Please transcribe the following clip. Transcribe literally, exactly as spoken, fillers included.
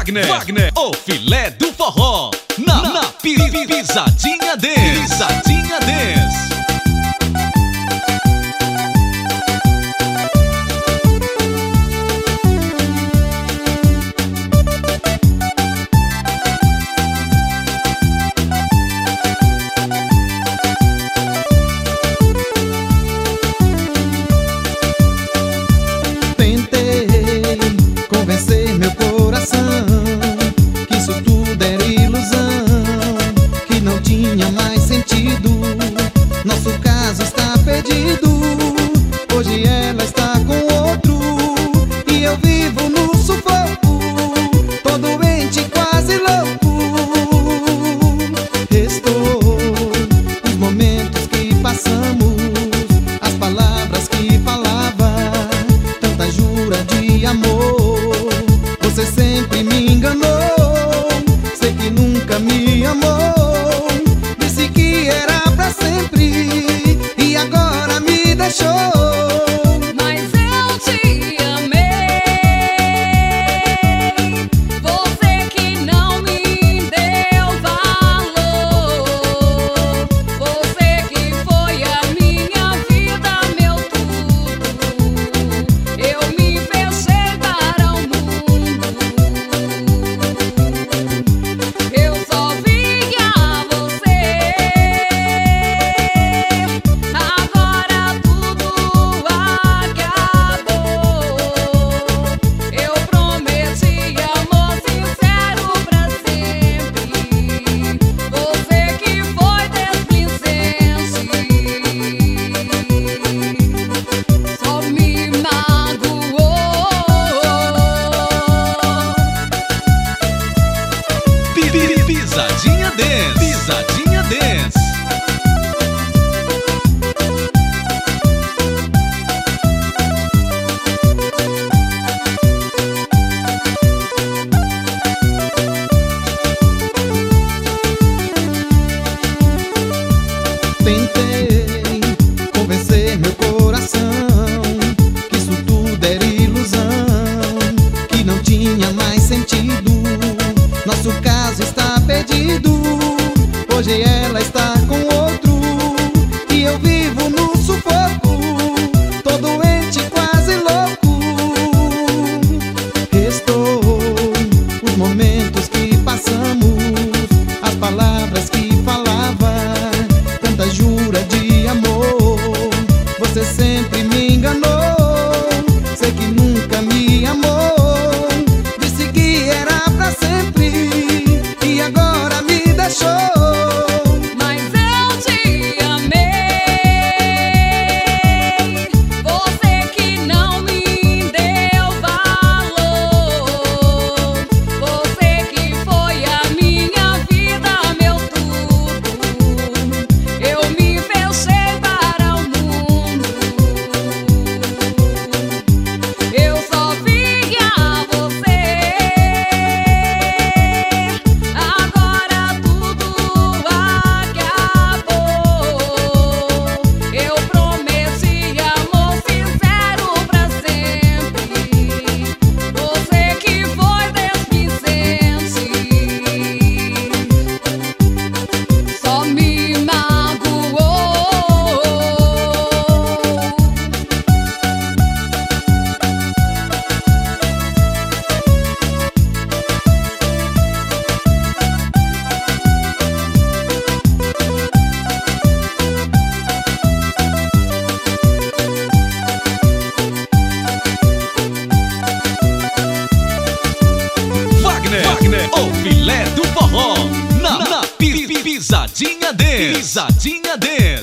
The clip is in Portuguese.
Wagner, Wagner, o filé do forró. Na, na pi, pi, pisadinha dance, pisadinha dance. Nosso caso está perdido. Hoje ela está com outro e eu vivo no sufoco, tô doente, quase louco. Restou os momentos que passamos, as palavras que falava, tanta jura de amor. Você sempre me enganou, sei que nunca me amou. Disse que era pra sempre e agora me deixou. Mas eu te amei, você que não me deu valor, você que foi a minha vida, meu tudo. Eu me fechei para o mundo, eu só via você. Pisadinha dance, pisadinha dance. Tentei convencer meu coração que isso tudo era ilusão, que não tinha mais sentido. Nosso caso está perdido. Hoje ela está com outro e eu vivo no sufoco, tô doente, quase louco. Restou os momentos que passamos, as palavras que falava, tanta jura de amor. Você sempre me enganou, sei que nunca me amou. Disse que era pra sempre e agora me deixou. Mas eu te amei, você que não me deu valor, você que foi a minha vida, meu tudo. Eu me fechei para o mundo, eu só via você. Agora tudo acabou. Eu prometi amor sincero pra sempre, você que foi desplicente, só me magoou. Wagner, Wagner, o filé do forró. Na, na pi, pi, pisadinha dance, pisadinha dance.